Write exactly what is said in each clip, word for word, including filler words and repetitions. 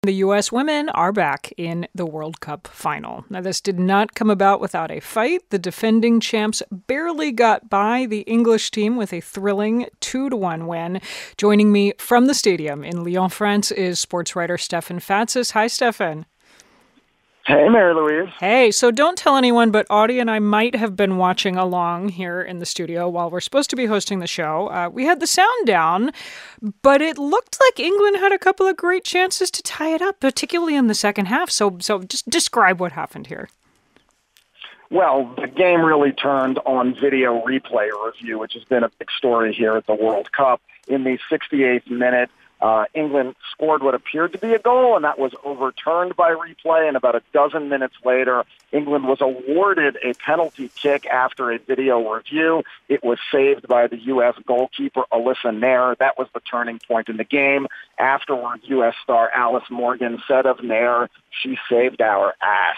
The U S women are back in the World Cup final. Now, this did not come about without a fight. The defending champs barely got by the English team with a thrilling two to one win. Joining me from the stadium in Lyon, France, is sports writer Stefan Fatsis. Hi, Stefan. Hey, Mary Louise. Hey, so don't tell anyone, but Audie and I might have been watching along here in the studio while we're supposed to be hosting the show. Uh, we had the sound down, but it looked like England had a couple of great chances to tie it up, particularly in the second half. So, so just describe what happened here. Well, the game really turned on video replay review, which has been a big story here at the World Cup. In the sixty-eighth minute, Uh, England scored what appeared to be a goal, and that was overturned by replay. And about a dozen minutes later, England was awarded a penalty kick after a video review. It was saved by the U S goalkeeper, Alyssa Nair. That was the turning point in the game. Afterward, U S star Alice Morgan said of Nair, "She saved our ass."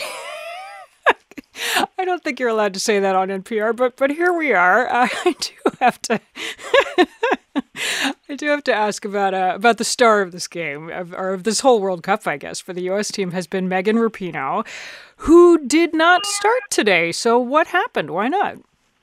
I don't think you're allowed to say that on N P R, but but here we are. Uh, I do have to, I do have to ask about uh, about the star of this game, of, or of this whole World Cup, I guess, for the U S team has been Megan Rapinoe, who did not start today. So what happened? Why not?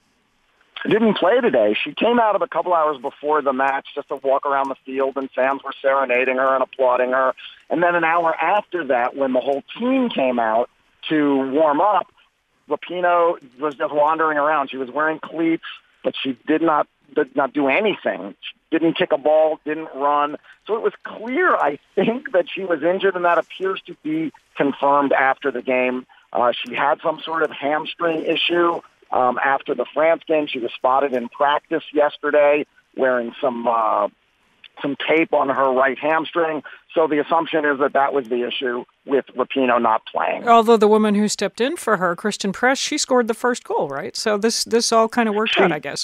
Didn't play today. She came out of a couple hours before the match just to walk around the field, and fans were serenading her and applauding her. And then an hour after that, when the whole team came out to warm up, Rapinoe was just wandering around. She was wearing cleats, but she did not did not do anything. She didn't kick a ball, didn't run. So it was clear, I think, that she was injured, and that appears to be confirmed after the game. Uh, she had some sort of hamstring issue um, after the France game. She was spotted in practice yesterday wearing some uh, some tape on her right hamstring. So the assumption is that that was the issue with Rapinoe not playing. Although the woman who stepped in for her, Christen Press, she scored the first goal, right? So this this all kind of worked she, out, I guess.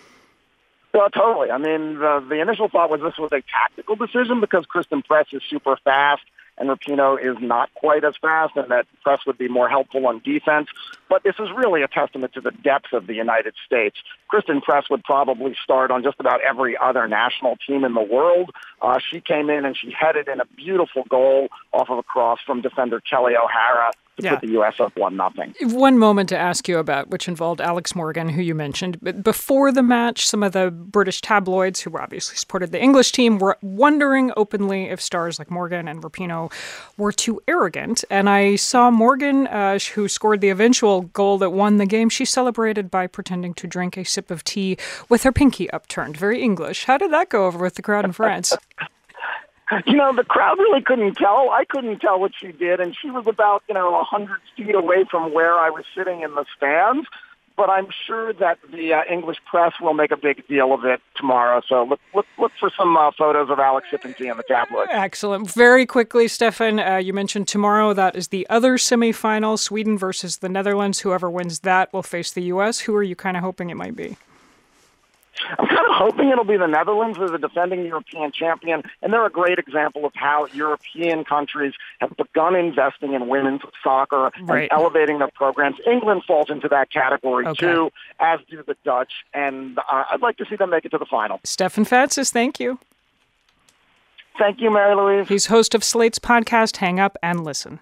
Well, totally. I mean, the, the initial thought was this was a tactical decision because Christen Press is super fast and Rapinoe is not quite as fast, and that Press would be more helpful on defense. But this is really a testament to the depth of the United States. Christen Press would probably start on just about every other national team in the world. Uh, she came in and she headed in a beautiful goal off of a cross from defender Kelly O'Hara to Yeah. put the U S up one nothing. One moment to ask you about, which involved Alex Morgan, who you mentioned. But before the match, some of the British tabloids, who obviously supported the English team, were wondering openly if stars like Morgan and Rapinoe were too arrogant. And I saw Morgan, uh, who scored the eventual goal that won the game, she celebrated by pretending to drink a sip of tea with her pinky upturned. Very English. How did that go over with the crowd in France? You know, the crowd really couldn't tell. I couldn't tell what she did, and she was about, you know, one hundred feet away from where I was sitting in the stands. But I'm sure that the uh, English press will make a big deal of it tomorrow. So look look, look for some uh, photos of Alex sipping tea in the tabloids. Excellent. Very quickly, Stefan, uh, you mentioned tomorrow that is the other semifinal, Sweden versus the Netherlands. Whoever wins that will face the U S. Who are you kind of hoping it might be? I'm kind of hoping it'll be the Netherlands as the defending European champion, and they're a great example of how European countries have begun investing in women's soccer Right. and elevating their programs. England falls into that category, Okay. too, as do the Dutch, and uh, I'd like to see them make it to the final. Stefan Fatsis, thank you. Thank you, Mary Louise. He's host of Slate's podcast, Hang Up and Listen.